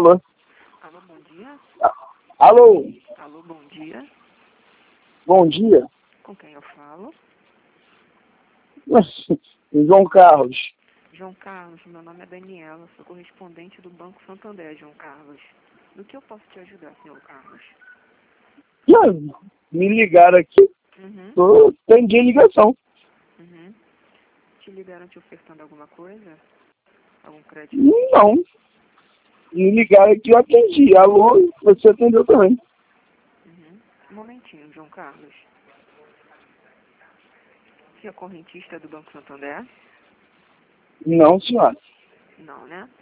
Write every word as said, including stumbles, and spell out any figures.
Alô? Alô, bom dia. Alô? Alô, bom dia. Bom dia. Com quem eu falo? João Carlos. João Carlos, meu nome é Daniela, sou correspondente do Banco Santander, João Carlos. No que eu posso te ajudar, senhor Carlos? Não, me ligaram aqui, Uhum, tô, atendi a ligação. uhum. Te ligaram te ofertando alguma coisa? Algum crédito? Não. Me ligaram aqui, eu atendi. Alô, você atendeu também. Uhum. Um momentinho, João Carlos. Você é correntista do Banco Santander? Não, senhora. Não, né?